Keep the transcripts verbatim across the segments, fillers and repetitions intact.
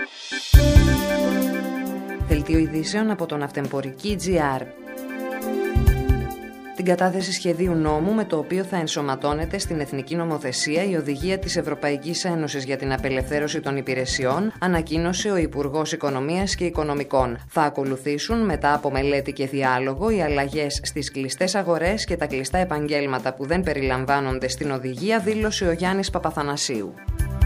Δελτίο ειδήσεων από τον Ναυτεμπορική τζι αρ. Την κατάθεση σχεδίου νόμου με το οποίο θα ενσωματώνεται στην εθνική νομοθεσία η οδηγία της Ευρωπαϊκής Ένωσης για την απελευθέρωση των υπηρεσιών, ανακοίνωσε ο Υπουργός Οικονομίας και Οικονομικών. Θα ακολουθήσουν μετά από μελέτη και διάλογο οι αλλαγές στις κλειστές αγορές και τα κλειστά επαγγέλματα που δεν περιλαμβάνονται στην οδηγία, δήλωσε ο Γιάννης Παπαθανασίου.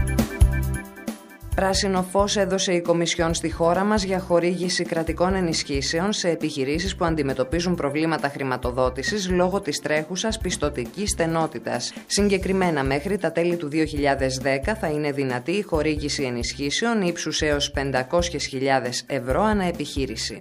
Πράσινο φως έδωσε η Κομισιόν στη χώρα μας για χορήγηση κρατικών ενισχύσεων σε επιχειρήσεις που αντιμετωπίζουν προβλήματα χρηματοδότησης λόγω της τρέχουσας πιστωτικής στενότητας. Συγκεκριμένα, μέχρι τα τέλη του δύο χιλιάδες δέκα θα είναι δυνατή η χορήγηση ενισχύσεων ύψους έως πεντακόσιες χιλιάδες ευρώ ανά επιχείρηση.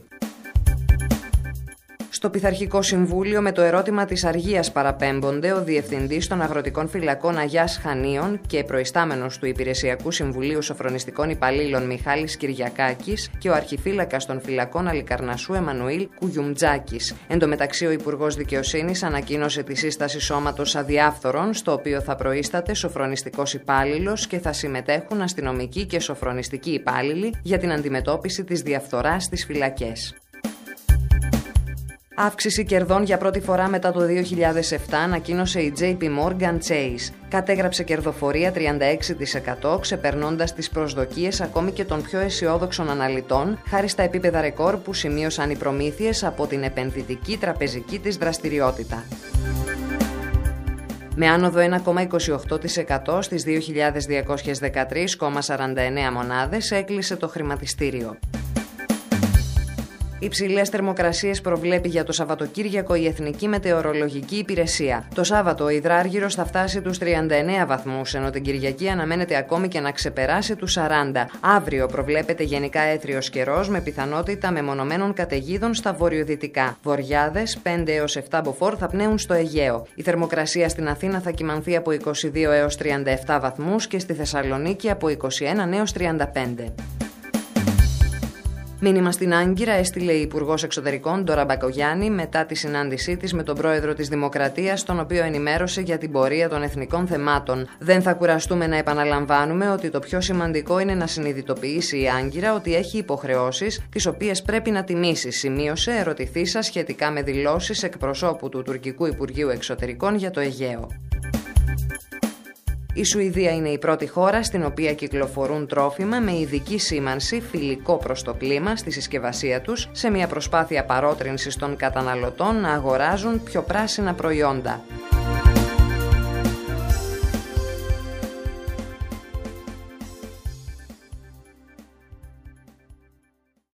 Στο Πειθαρχικό Συμβούλιο με το ερώτημα της αργίας παραπέμπονται ο Διευθυντής των Αγροτικών Φυλακών Αγιάς Χανίων και προϊστάμενος του Υπηρεσιακού Συμβουλίου Σοφρονιστικών Υπαλλήλων Μιχάλης Κυριακάκης και ο Αρχιφύλακας των Φυλακών Αλικαρνασσού Εμμανουήλ Κουγιουμτζάκης. Εν τω μεταξύ, ο Υπουργός Δικαιοσύνης ανακοίνωσε τη σύσταση σώματος αδιάφθορων, στο οποίο θα προείσταται σοφρονιστικός υπάλληλος και θα συμμετέχουν αστυνομικοί και σοφρονιστικοί υπάλληλοι για την αντιμετώπιση της διαφθοράς στις φυλακές. Αύξηση κερδών για πρώτη φορά μετά το δύο χιλιάδες επτά ανακοίνωσε η τζέι πι Morgan Chase. Κατέγραψε κερδοφορία τριάντα έξι τοις εκατό, ξεπερνώντας τις προσδοκίες ακόμη και των πιο αισιόδοξων αναλυτών, χάρη στα επίπεδα ρεκόρ που σημείωσαν οι προμήθειες από την επενδυτική τραπεζική της δραστηριότητα. Με άνοδο ένα κόμμα είκοσι οκτώ τοις εκατό στις δύο χιλιάδες διακόσιες δεκατρείς κόμμα σαράντα εννέα μονάδες έκλεισε το χρηματιστήριο. Υψηλές θερμοκρασίες προβλέπει για το Σαββατοκύριακο η Εθνική Μετεωρολογική Υπηρεσία. Το Σάββατο ο υδράργυρος θα φτάσει τους τριάντα εννέα βαθμούς, ενώ την Κυριακή αναμένεται ακόμη και να ξεπεράσει τους σαράντα. Αύριο προβλέπεται γενικά έθριος καιρός με πιθανότητα μεμονωμένων καταιγίδων στα βορειοδυτικά. Βοριάδες πέντε έως επτά μποφόρ θα πνέουν στο Αιγαίο. Η θερμοκρασία στην Αθήνα θα κυμανθεί από είκοσι δύο έως τριάντα επτά βαθμούς και στη Θεσσαλονίκη από είκοσι ένα έως τριάντα πέντε. Μήνυμα στην Άγκυρα έστειλε η Υπουργός Εξωτερικών Ντόρα Μπακογιάννη μετά τη συνάντησή της με τον πρόεδρο της Δημοκρατίας, τον οποίο ενημέρωσε για την πορεία των εθνικών θεμάτων. Δεν θα κουραστούμε να επαναλαμβάνουμε ότι το πιο σημαντικό είναι να συνειδητοποιήσει η Άγκυρα ότι έχει υποχρεώσεις τις οποίες πρέπει να τιμήσει, σημείωσε ερωτηθήσα σχετικά με δηλώσεις εκπροσώπου του Τουρκικού Υπουργείου Εξωτερικών για το Αιγαίο. Η Σουηδία είναι η πρώτη χώρα στην οποία κυκλοφορούν τρόφιμα με ειδική σήμανση φιλικό προς το κλίμα στη συσκευασία τους, σε μια προσπάθεια παρότρινσης των καταναλωτών να αγοράζουν πιο πράσινα προϊόντα.